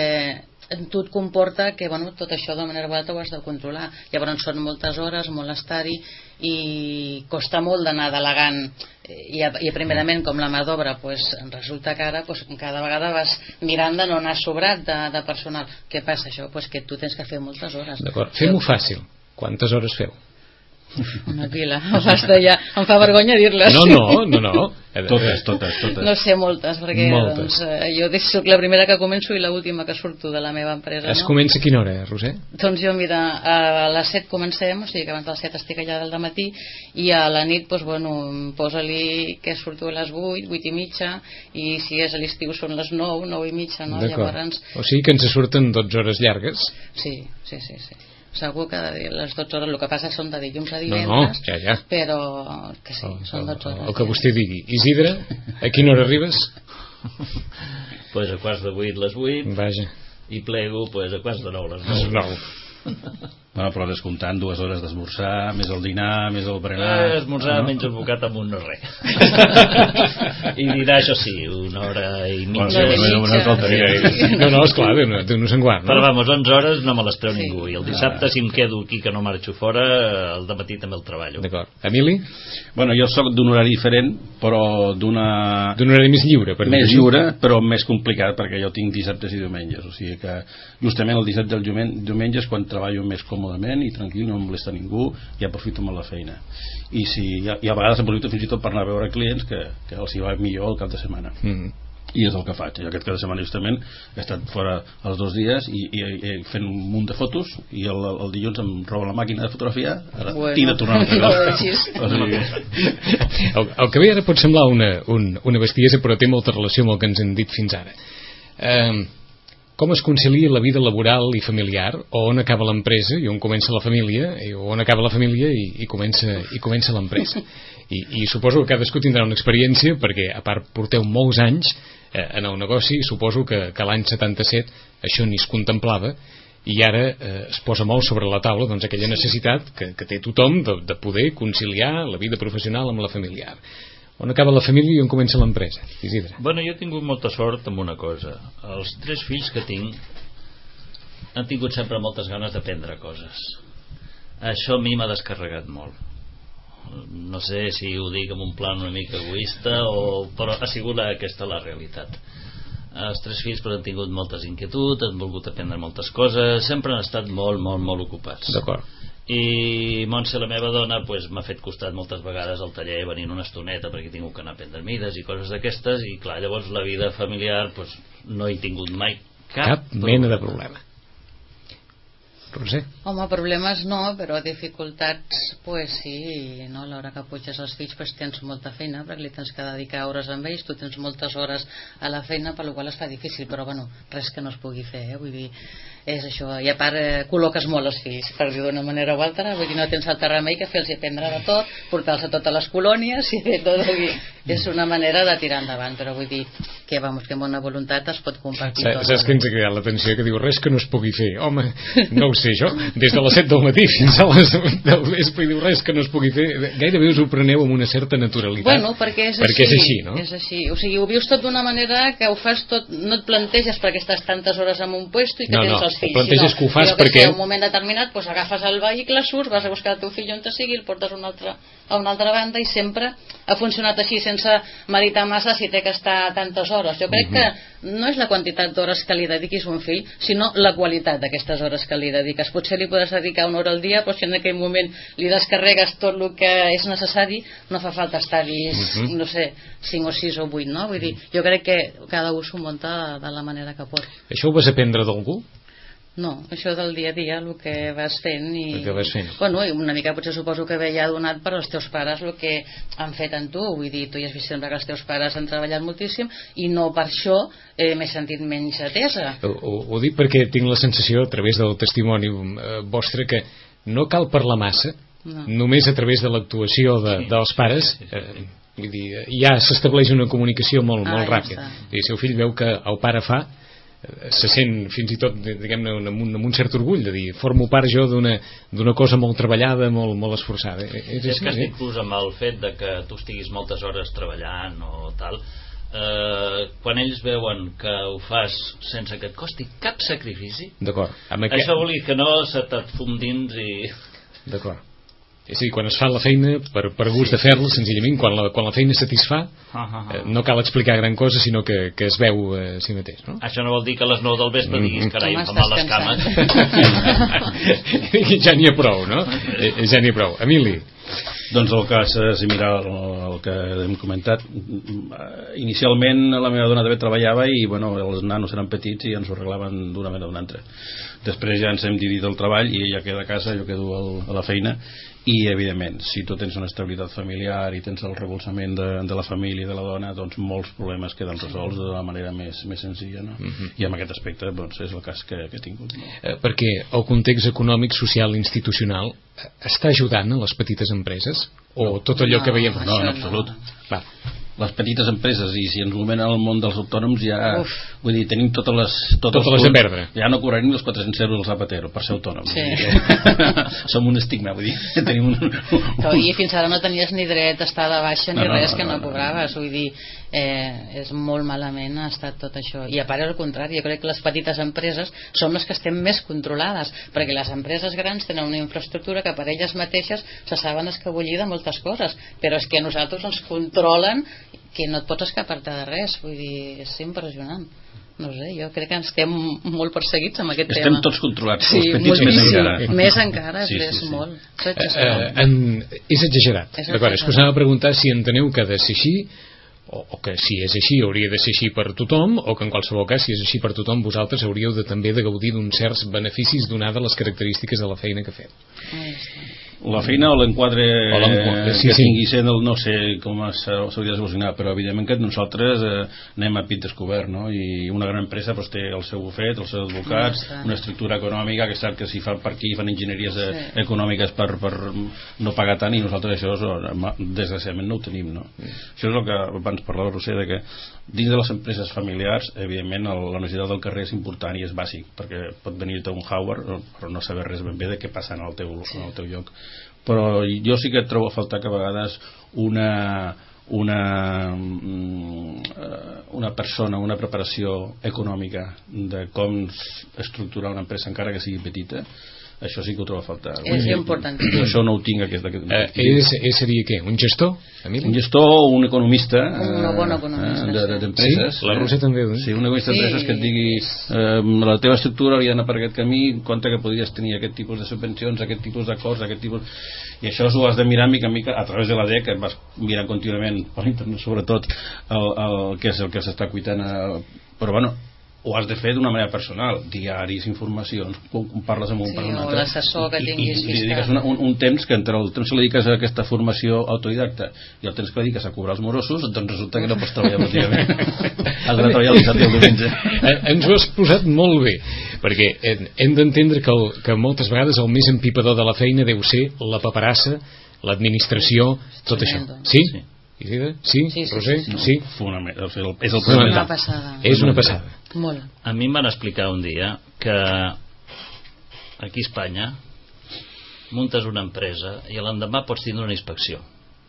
tu et comporta que tot això de manera volta ho has de controlar. Llavors són moltes hores, molt estar-hi i costa molt d'anar delegant i primerament com la mà d'obra resulta que ara cada vegada vas mirant de no anar sobrat de personal. Què passa això? Que tu tens que fer moltes hores. D'acord, fem-ho fàcil. Quantes hores feu? Una pila, basta ja, em fa vergonya dir-les. No. Totes. No sé, moltes, perquè jo soc la primera que començo i l'última que surto de la meva empresa. Es comença a quina hora, Roser? Doncs jo, mira, a les 7 comencem, o sigui que abans de les 7 estic allà del matí, i a la nit, posa-li que surto a les 8, 8 i mitja, i si és a l'estiu són les 9, 9 i mitja, no? Llavors... O sigui que ens surten 12 hores llargues? Sí. Segur que les 12 hores, el que passa són de dilluns a divendres, ja. Però que sí, són 12 hores. El que vostè digui. Isidre, a quina hora arribes? Pues a quarts de 8 les 8. Vaja. I plego a quarts de 9 les 9. Bueno, però descomptant 2 hores d'esmorzar, més el dinar, més el berenar... Esmorzar menys el bocat amb un no res. I dinar, això sí, 1 hora i mitja. No, esclar, Déu no se'n guard. Però vamos, 11 hores no me les treu ningú. I el dissabte, si em quedo aquí que no marxo fora, el dematí també el treballo. D'acord. Emili? Bueno, jo soc d'un horari diferent, però d'un horari més lliure, més lliure, però més complicat, perquè jo tinc dissabtes i diumenges. O sigui que justament el dissabte i el diumenge és quan treballo més còmodament i tranquil, no em molesta ningú i aprofito molt la feina. I a vegades aprofito fins i tot per anar a veure clients que els hi va millor el cap de setmana. I és el que faig. Aquest cap de setmana justament he estat fora els 2 dies i fent un munt de fotos i el dilluns em roba la màquina de fotografiar i de tornar el que ve ara pot semblar una bestiesa, però té molta relació amb el que ens han dit fins ara. Com es concilia la vida laboral i familiar, o on acaba l'empresa i on comença la família, o on acaba la família i comença l'empresa. I suposo que cadascú tindrà una experiència, perquè a part porteu molts anys en el negoci, i suposo que l'any 77 això ni es contemplava, i ara es posa molt sobre la taula aquella necessitat que té tothom de poder conciliar la vida professional amb la familiar. On acaba la família i on comença l'empresa, Isidre? Bueno, jo he tingut molta sort amb una cosa. Els 3 fills que tinc han tingut sempre moltes ganes d'aprendre coses. Això a mi m'ha descarregat molt. No sé si ho dic amb un plan una mica egoista, però ha sigut aquesta la realitat. Els 3 fills però han tingut moltes inquietuds, han volgut aprendre moltes coses, sempre han estat molt ocupats. D'acord. I Montse, la meva dona, m'ha fet costat moltes vegades al taller venint una estoneta perquè he tingut que anar a prendre mides i coses d'aquestes, i clar, llavors la vida familiar no he tingut mai cap mena de problema. Roser? Home, problemes no, però dificultats sí, no? A l'hora que puges els fills tens molta feina perquè li tens que dedicar hores amb ells, tu tens moltes hores a la feina, per la qual es fa difícil, però res que no es pugui fer, vull dir, és això, i a part col·loques molt els fills, per dir d'una manera o altra, vull dir, no tens altre remei que fer-los aprendre de tot, portar-los a totes les colònies i fer tot, és una manera de tirar endavant, però vull dir que amb bona voluntat es pot compartir tot. Saps que ens ha cridat l'atenció que diu res que no es pugui fer? Home, no ho sé jo, des de les 7 del matí fins a les 8 del vespre i diu res que no es pugui fer, gairebé us ho preneu amb una certa naturalitat. Bueno, perquè és així, no? És així, o sigui, ho vius tot d'una manera que ho fas tot, no et planteges perquè estàs tantes hores en un puesto i que tens els fills, planteges que ho fas perquè en un moment determinat agafes el vehicle, surts, vas a buscar el teu fill on te sigui, el portes a una altra banda, i sempre ha funcionat així, sense meditar massa si té que estar tantes hores. Jo crec que no és la quantitat d'hores que li dediquis a un fill, sinó la qualitat d'aquestes hores que li dediques. Potser li podràs dedicar 1 hora al dia, però si en aquell moment li descarregues tot el que és necessari, no fa falta estar-hi, no sé, 5 o 6 o 8, no? Vull dir, jo crec que cada un s'ho munta de la manera que pot. Això ho vas aprendre d'algú? No, això del dia a dia, el que vas fent el que vas fent. Bueno, i una mica potser suposo que ve ja donat per als teus pares el que han fet en tu, vull dir, tu ja has vist sempre que els teus pares han treballat moltíssim i no per això m'he sentit menys atesa. Ho dic perquè tinc la sensació a través del testimoni vostre que no cal parlar massa, només a través de l'actuació dels pares vull dir, ja s'estableix una comunicació molt ràpida. I si el fill veu que el pare fa, se sent fins i tot, diguem-ne, amb un cert orgull de dir, formo part jo d'una cosa molt treballada, molt esforçada. És que estic inclús amb el fet de que tu estiguis moltes hores treballant o tal, quan ells veuen que ho fas sense que et costi cap sacrifici, això vol dir que no se te't fum dins i... D'acord. És a dir, quan es fa la feina per gust de fer-la, senzillament quan la feina satisfà, no cal explicar gran cosa, sinó que es veu a si mateix, no? Això no vol dir que a les 9 del vespre diguis, carai, em fa mal les cames. Ja n'hi ha prou, no? Ja n'hi ha prou. Emili? Doncs el cas és similar al que hem comentat. Inicialment la meva dona també treballava i bueno, els nanos eren petits i ens ho arreglaven d'una manera o d'una altra. Després ja ens hem dividit el treball i ella queda a casa, jo quedo a la feina i evidentment, si tu tens una estabilitat familiar i tens el recolzament de la família i de la dona, doncs molts problemes queden resolts de la manera més senzilla, no? I en aquest aspecte doncs, és el cas que he tingut, no? Perquè el context econòmic, social i institucional està ajudant a les petites empreses? O tot allò que veiem? No, en absolut. Va. Les petites empreses, i si ens movem al món dels autònoms ja, vull dir, tenim totes les de perdre. Ja no cobrarem els 400 euros al Zapatero per ser autònom. Sí. Som un estigma, vull dir, tenim I fins ara no tenies ni dret a estar de baixa ni res que no cobraves, vull dir, és molt malament ha estat tot això. I a part és el contrari, jo crec que les petites empreses són les que estem més controlades, perquè les empreses grans tenen una infraestructura que per elles mateixes se saben escabullir de moltes coses, però és que a nosaltres ens controlen que no et pots escapar-te de res, vull dir, és impressionant. No sé, jo crec que estem molt perseguits amb aquest tema. Estem tots controlats, els petits més encara. Més encara, és molt. És exagerat. D'acord, és que us anava a preguntar si enteneu que ha de ser així, o que si és així hauria de ser així per tothom, o que en qualsevol cas si és així per tothom vosaltres hauríeu també de gaudir d'uns certs beneficis donades les característiques de la feina que feu. La feina o l'enquadre que tingui sent no sé com s'hauria de solucionar, però evidentment que nosaltres anem a pit descobert, no? I una gran empresa doncs, té el seu bufet, els seus advocats, una estructura econòmica que és cert que si fan per aquí fan enginyeries econòmiques per no pagar tant, i nosaltres això desgraciadament no ho tenim, no? Això és el que abans parlava Roser, de que dins de les empreses familiars evidentment la necessitat del carrer és important i és bàsic, perquè pot venir-te un Howard però no saber res ben bé de què passa en el teu lloc. Però jo sí que trobo a faltar que a vegades una persona, una preparació econòmica de com estructurar una empresa encara que sigui petita, això sí que ho trobo a faltar. És important. Això no ho tinc seria què? Un gestor? Un gestor o un economista, una bona economista d'empreses. La Roser també sí, un economista d'empreses que et digui la teva estructura hauria d'anar per aquest camí, en compte que podries tenir aquest tipus de subvencions, aquest tipus d'acords, aquest tipus... I això ho has de mirar mica en mica a través de la DEC, que vas mirant contínuament per internet, sobretot el que és el que s'està cuitant, però bueno, ho has de fer d'una manera personal, diaris, informacions, parles amb un per un altre, o l'assessor que tinguis i dediques un temps que entre el temps que dediques a aquesta formació autodidacta i el temps que dediques a cobrar els morosos, doncs resulta que no pots treballar pràcticament. Has d'anar a treballar el dissabte i el diumenge. Ens ho has posat molt bé, perquè hem d'entendre que moltes vegades el més empipador de la feina deu ser la paperassa, l'administració, tot això. Sí? Sí, Roser? Sí. És el fonamental. És una passada. Molt. A mi em van explicar un dia que aquí a Espanya muntes una empresa i l'endemà pots tindre una inspecció.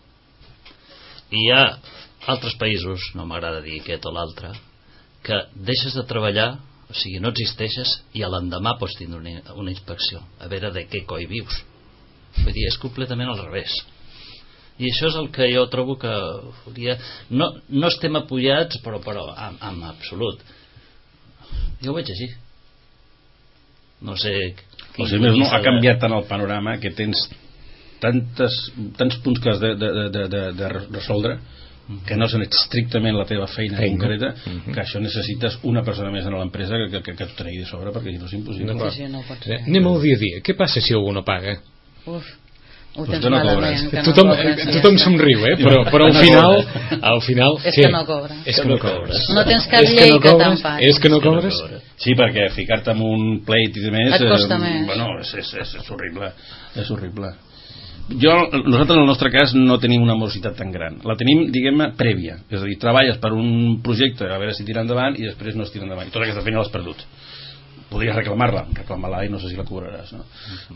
I hi ha altres països, no m'agrada dir aquest o l'altre, que deixes de treballar, o sigui, no existeixes, i l'endemà pots tindre una inspecció. A veure de què coi vius. Vull dir, és completament al revés. I això és el que jo trobo que no estem apoyats, però en absolut. Jo ho veig així. No sé... ha canviat tant el panorama que tens tants punts que has de resoldre que no són estrictament la teva feina concreta, que això necessites una persona més en l'empresa que t'ho tregui de sobre, perquè si no és impossible. Sí, no pot ser. Anem al dia a dia. Què passa si algú no paga? Ho tens malament, que no cobres. Tothom somriu, però al final és que no cobres. És que no cobres. No tens cap llei que t'empari. És que no cobres? Sí, perquè ficar-te en un pleit i demés et costa més. Bueno, és horrible. És horrible. Nosaltres en el nostre cas no tenim una morositat tan gran, la tenim, diguem-ne, prèvia, és a dir, treballes per un projecte a veure si tira endavant i després no es tira endavant i tota aquesta feina l'has perdut, podries reclamar-la i no sé si la cobraràs, no?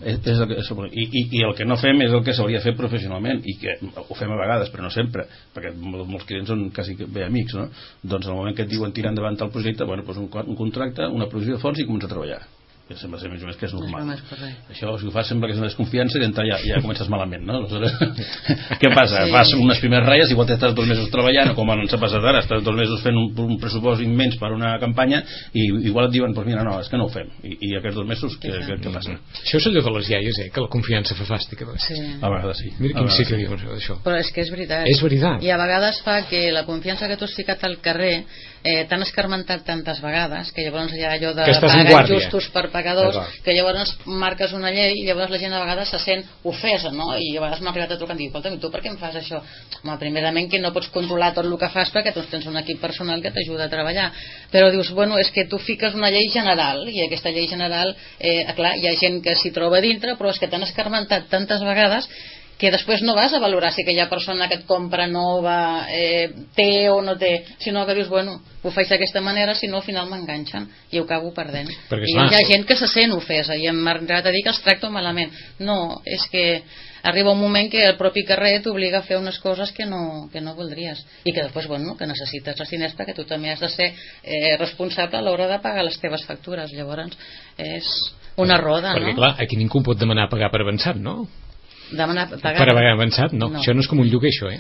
I el que no fem és el que s'hauria de fer professionalment, i que ho fem a vegades però no sempre, perquè molts clients són quasi bé amics, no? Doncs al moment que et diuen tirar endavant el projecte, bueno, doncs un contracte, una provisió de fons i comença a treballar, que sembla ser més o menys que és normal. Això, si ho fas, sembla que és una desconfiança i ja comences malament, no? Què passa? Fas unes primeres ratlles, igual estàs 2 mesos treballant, o com ens ha passat ara, estàs 2 mesos fent un pressupost immens per una campanya i igual et diuen, doncs mira, no, és que no ho fem, i aquests 2 mesos què passa? Això és allò de les iaies, que la confiança fa fàstic a vegades sí. Mira quin sí que diu això. Però és que és veritat. És veritat. I a vegades fa que la confiança que tu has ficat al carrer t'han escarmentat tantes vegades que llavors hi ha allò de pagar justos per pagadors, que llavors marques una llei i llavors la gent a vegades se sent ofesa, no? I a vegades m'ha arribat a trucar i dic, escolta, tu per què em fas això? Home, primerament que no pots controlar tot el que fas perquè tu tens un equip personal que t'ajuda a treballar, però dius, bueno, és que tu fiques una llei general i aquesta llei general, clar, hi ha gent que s'hi troba dintre, però és que t'han escarmentat tantes vegades que després no vas a valorar si aquella persona que et compra nova té o no té, sinó que dius, bueno, ho faig d'aquesta manera, si no al final m'enganxen i ho acabo perdent. Perquè, i hi ha gent que se sent ofesa i m'ha arribat a dir que els tracto malament. No, és que arriba un moment que el propi carrer t'obliga a fer unes coses que no voldries i que després, bueno, que necessites els diners perquè tu també has de ser responsable a l'hora de pagar les teves factures. Llavors és una roda, perquè, no? Clar, aquí ningú pot demanar pagar per avançat, no? Pagar per haver avançat, no. Això no és com un lloguer, això,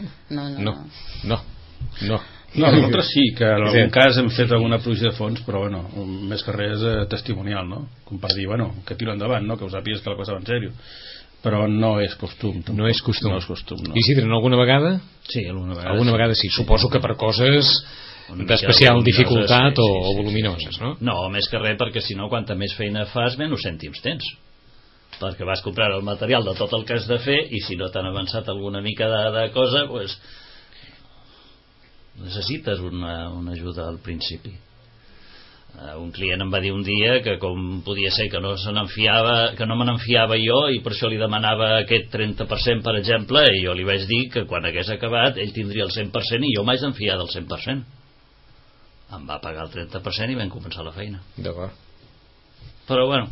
No. Nosaltres sí, que en algun cas hem fet alguna provisió de fons, però bueno, més que res testimonial, no? Com per dir, bueno, que tiro endavant, no? Que us sàpigues que la cosa va en sèrio. Però no és costum. No és costum. No. Isidre, alguna vegada? Sí, alguna vegada sí. Suposo que per coses d'especial dificultat o voluminoses, no? No, més que res, perquè si no, quanta més feina fas, menys cèntims tens, perquè vas comprar el material de tot el que has de fer i si no t'han avançat alguna mica de cosa, pues necessites una ajuda al principi. Un client em va dir un dia que com podia ser que no se n'enfiava, que no me n'enfiava jo i per això li demanava aquest 30%, per exemple, i jo li vaig dir que quan hagués acabat ell tindria el 100% i jo m'haig d'enfiar del 100%. Em va pagar el 30% i vam començar la feina. D'acord. Però bueno,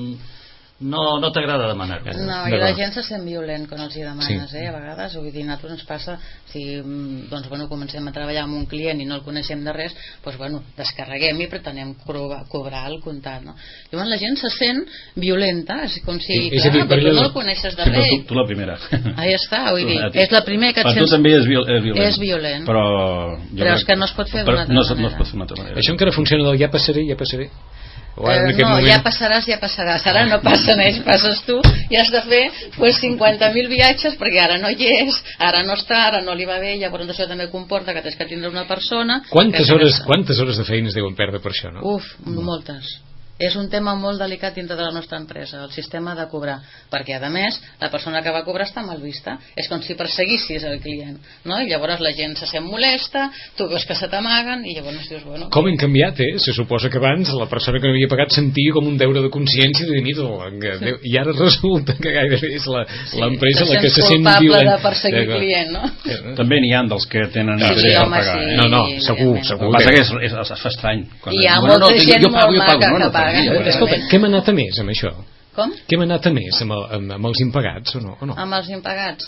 no t'agrada demanar. No, i la gent se sent violent quan els hi demanes, a vegades, vull dir, a nosaltres ens passa si, doncs, bueno, comencem a treballar amb un client i no el coneixem de res, doncs, bueno, descarreguem i pretenem cobrar el comptat, no? Llavors la gent se sent violenta, és com si, clar, però tu no el coneixes de res. Tu la primera. Ahí està, vull dir, és la primera que et sents... Per tu també és violent. És violent. Però és que no es pot fer d'una altra manera. No es pot fer d'una altra manera. Això encara funciona del ja passaré. No, ja passaràs, ara no passen ells, passes tu i has de fer 50.000 viatges perquè ara no hi és, ara no està, ara no li va bé, llavors això també comporta que tens que tindre una persona. Quantes hores de feina es deuen perdre per això, no? Moltes. És un tema molt delicat dintre de la nostra empresa, el sistema de cobrar, perquè a més la persona que va cobrar està mal vista, és com si perseguissis el client, no? I llavors la gent se sent molesta, tu veus que se t'amaguen i llavors dius, bueno... Com hem canviat, Se suposa que abans la persona que no havia pagat sentia com un deure de consciència de dir, i ara resulta que gairebé és l'empresa la que se sent violent. Culpable de perseguir el client, no? També n'hi ha dels que tenen dret a pagar. No, segur. El que passa que es fa estrany. Hi ha molta gent molt maca que paga. Escolta, què m'ha anat a més amb això? Com? Què m'ha anat a més amb els impagats o no? Amb els impagats?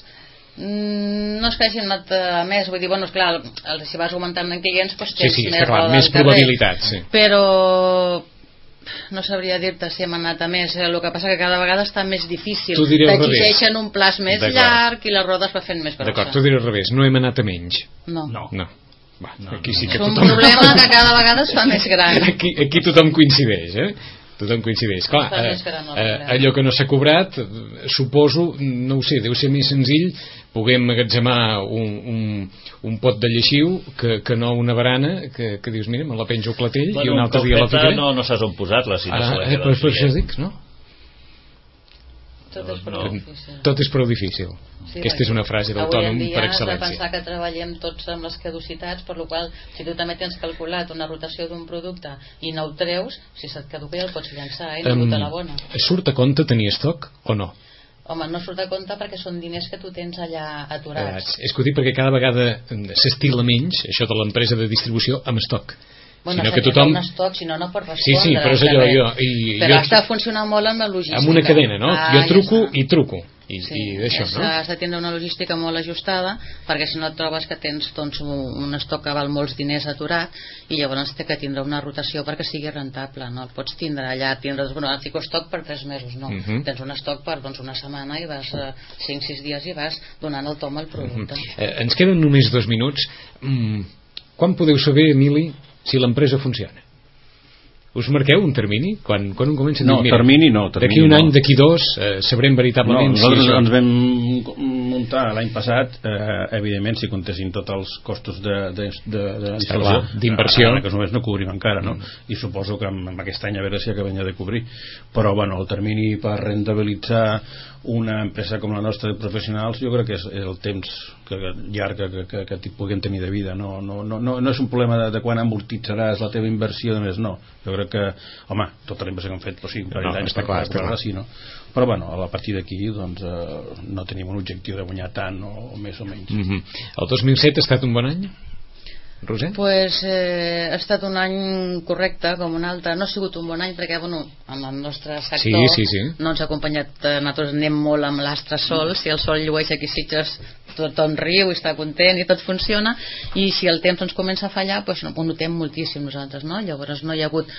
No és que hagin anat a més, vull dir, bueno, esclar, si vas augmentant en clients doncs tens més probabilitat, però no sabria dir-te si hem anat a més. El que passa que cada vegada està més difícil, t'exigeixen un plaç més llarg i la roda es va fent més grossa. D'acord, tu diré al revés, no hem anat a menys. No. Aquí sí que és un problema que cada vegada es fa més gran. Aquí tothom coincideix, Tothom coincideix. Clar, allò que no s'ha cobrat, suposo, no ho sé, deu ser més senzill poder emmagatzemar un pot de lleixiu que no una barana que dius, mira, me la penjo al clatell i un altre dia la ficaré. No saps on posar-la, si no se la queda. Per això dic, no? Tot és prou difícil. Sí, aquesta és una frase d'autònom per excel·lència. Avui en dia has de pensar que treballem tots amb les caducitats, per la qual si tu també tens calculat una rotació d'un producte i no ho treus, si se't caduca ja el pots llançar, no te la bona. Surt a compte tenir estoc o no? Home, no surt a compte perquè són diners que tu tens allà aturats. És que ho dic perquè cada vegada s'estila menys això de l'empresa de distribució amb estoc. Bueno, sinó que tothom... un estoc, si no, no pot respondre. Sí, però és allò... Però està funcionant molt amb la logística. Amb una cadena, no? Jo truco i truco. I d'això, no? Has de tindre una logística molt ajustada, perquè si no et trobes que tens un estoc que val molts diners aturat, i llavors té que tindre una rotació perquè sigui rentable, no? El pots tindre allà, fico estoc per 3 mesos, no? Tens un estoc per una setmana i vas 5-6 dies i vas donant el tom al producte. Ens queden només 2 minuts. Quan podeu saber, Emili, si l'empresa funciona? Us marqueu un termini? Quan un comença a dir, mira, termini no. D'aquí un any, d'aquí 2, sabrem veritablement si nosaltres ens vam muntar l'any passat, evidentment, si comptessin tots els costos d'inversió, que només no cobrim encara, no? I suposo que amb aquest any a veure si acabem de cobrir. Però, bueno, el termini per rentabilitzar una empresa com la nostra de professionals, jo crec que és el temps llarg que puguem tenir de vida. No és un problema de quan amortitzaràs la teva inversió, només no. Jo crec que, home, tota la inversió que hem fet, però sí, 40 anys per recuperar-la, sí, no? Però, bueno, a partir d'aquí, doncs, no tenim un objectiu de guanyar tant, o més o menys. El 2007 ha estat un bon any? Roser? Pues ha estat un any correcte com un altre. No ha sigut un bon any perquè, bueno, amb el nostre sector no ens ha acompanyat. Nosaltres anem molt amb l'astre sol. Si el sol llueix aquí a Sitges, tothom riu i està content i tot funciona, i si el temps ens comença a fallar, pues ho notem moltíssim nosaltres, no? Llavors no hi ha hagut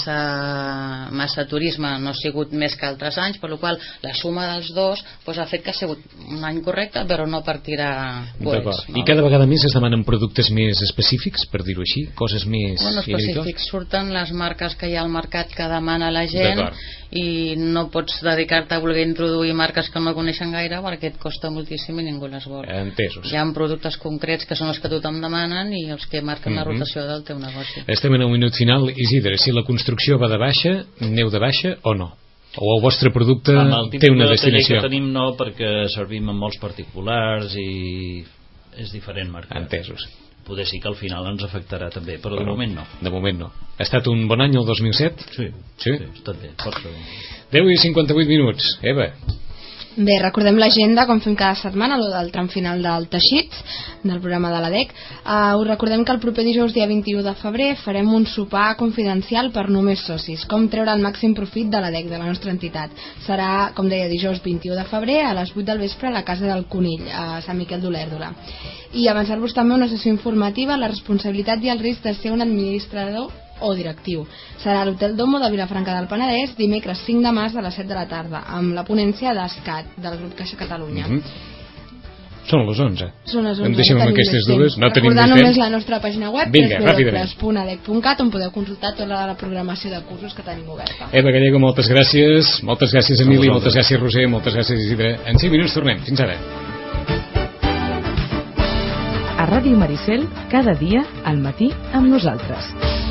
massa turisme, no ha sigut més que altres anys, per la qual la suma dels dos pues ha fet que ha sigut un any correcte, però no per tirar coets, no? I cada vegada més es demanen productes més específics, per dir-ho així, coses més... Bueno, específics, surten les marques que hi ha al mercat que demana la gent, i no pots dedicar-te a voler introduir marques que no coneixen gaire perquè et costa moltíssim i ningú les vol. Entesos. Hi ha productes concrets que són els que tothom demanen i els que marquen la rotació del teu negoci. Estem en un minut final. Isidre, si la construcció va de baixa, neu de baixa o no? O el vostre producte té una destinació? Que tenim no, perquè servim amb molts particulars i és diferent mercat. Entesos. Poder sí que al final ens afectarà també, però de moment no. De moment no. Ha estat un bon any el 2007? Sí, ha estat bé, força bé. 10:58 minuts. Eva. Bé, recordem l'agenda com fem cada setmana, el tram final del Teixits, del programa de l'ADEC. Us recordem que el proper dijous, dia 21 de febrer, farem un sopar confidencial per només socis, com treure el màxim profit de l'ADEC, de la nostra entitat. Serà, com deia, dijous 21 de febrer a les 8 del vespre a la Casa del Conill, a Sant Miquel d'Olèrdola. I avançar-vos també una sessió informativa, la responsabilitat i el risc de ser un administrador o directiu. Serà a l'Hotel Domo de Vilafranca del Penedès, dimecres 5 de març a les 7 de la tarda, amb la ponència d'ESCAT, del grup Caixa Catalunya. Són les 11. Són les 11. Em deixem amb aquestes dues. No tenim Recordar només la nostra pàgina web, www.adec.cat, on podeu consultar tota la programació de cursos que tenim oberta. Eva Gallego, moltes gràcies. Moltes gràcies, Emili. Moltes gràcies, Roser. Moltes gràcies, Isidre. En 5 minuts tornem. Fins ara. A Ràdio Maricel, cada dia al matí amb nosaltres.